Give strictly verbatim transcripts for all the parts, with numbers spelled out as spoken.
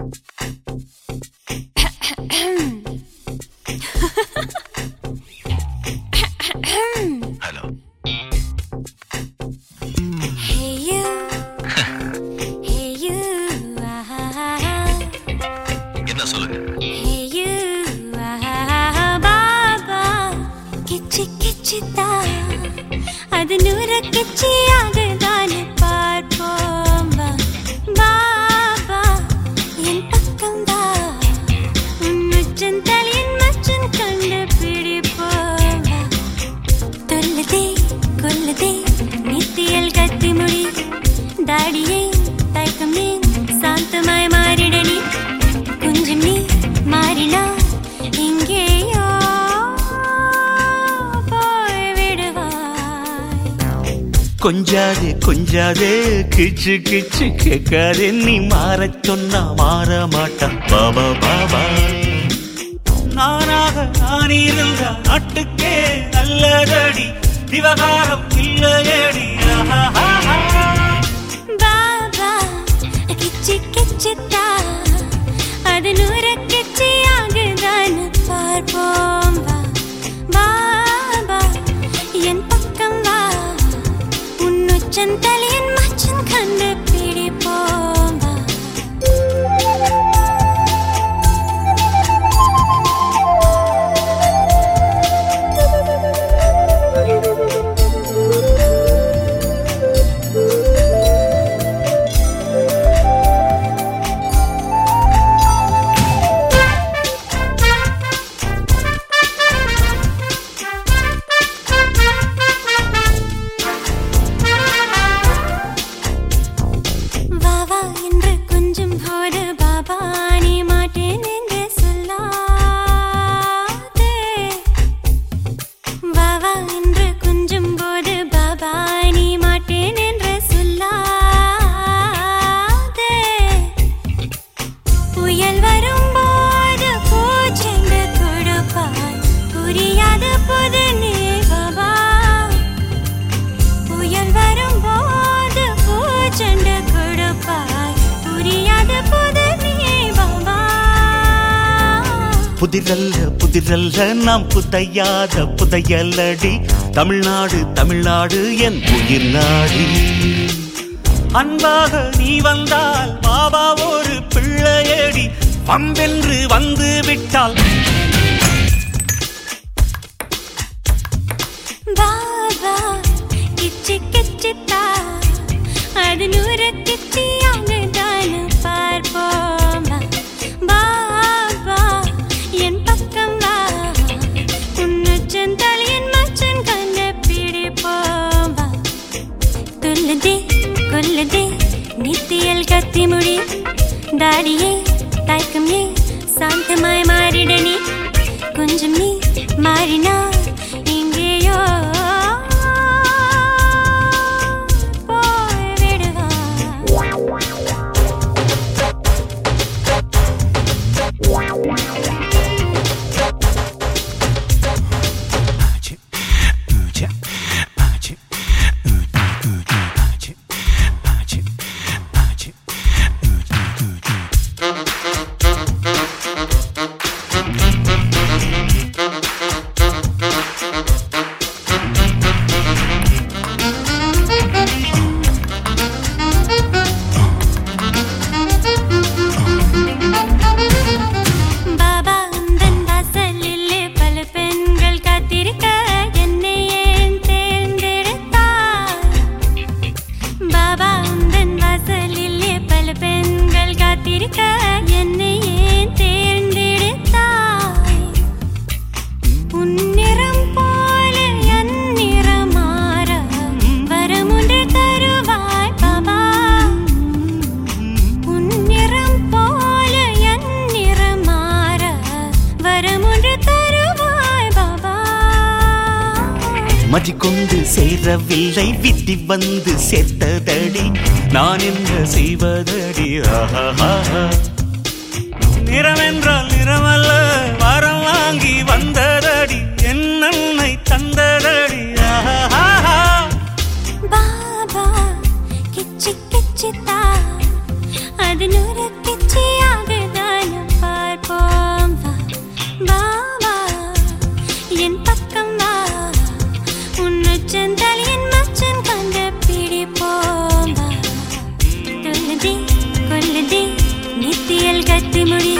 Hello. என்ன சொல்லுங்க? அது நூறு கிச்சியாகதான் பார்ப்போம் பாபா என் பக்கம் வா உன்னுச்சன் தலையின் மச்சன் கண்டு பிடிப்போம் தொல்லுதே கொல்லுதே நித்தியல் கத்தி முடி தாடியே தயக்கமே சாந்தமாய் மாறிடனி கொஞ்சம் நீ மாறினா இங்கேயோ கொஞ்சாதே கொஞ்சாதே கிச்சு கிச்சு கேட்காதே நீ மாறச் சொன்னா மாற மாட்டான் பாபா பாபா நானாக நான் இருந்த நாட்டுக்கே நல்லதடி விவகாரம் இல்லையடி பாபா கிச்சு கிச்சுத்தா அது நூறு கிச்சியாகதான் பார்ப்போம் பாபா என் பக்கம் வா உன்னுச்சன் தலையின் மச்சன் கண்டு பிடிப்போம் புதிரல்ல புதிரல்ல நாம் புதையாத புதையலடி தமிழ்நாடு தமிழ்நாடு என் உயிர் நாடி அன்பாக நீ வந்தால் பாபா ஒரு பிள்ளையடி வம்பென்று வந்து விட்டால் பாபா கிச்சு கிச்சுத்தா அது நூறு கிச்சியாகதான் பார்ப்போம் பாபா என் பக்கம் வா உன்னுச்சன் தலையின் மச்சன் கண்டு பிடிப்போம் தொல்லுதே கொல்லுதே நித்தியல் கத்தி முடி தாடியே தயக்கமே சாந்தமாய் மாறிடனி கொஞ்சம் நீ மாறினா இங்கேயோ மதிக்கொண்டு சேரவில்லை விதி வந்து சேர்த்ததடி நான் என்ன செய்வதடி நிறமென்றால் நிறமல்ல வரம் வாங்கி வந்ததடி என்னை தந்ததடி பாபா கிச்சி கிச்சித்தா அது நூறு கிச்சியாக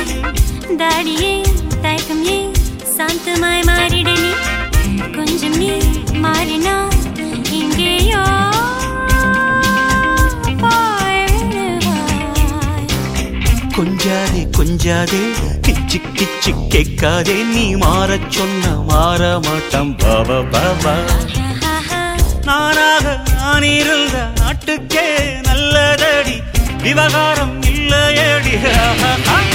தாடியே தயக்கம் ஏ சாந்தமாய் மாறிட நீ கொஞ்சம் நீ மாறினா இங்கேயோ கொஞ்சாதே கொஞ்சாதே கிச்சு கிச்சு கேட்காதே நீ மாறச் சொன்ன மாற மாட்டாம் பாபா பாபா நானாக நான் இருந்த நாட்டுக்கே நல்லதடி விவகாரம் இல்லையடி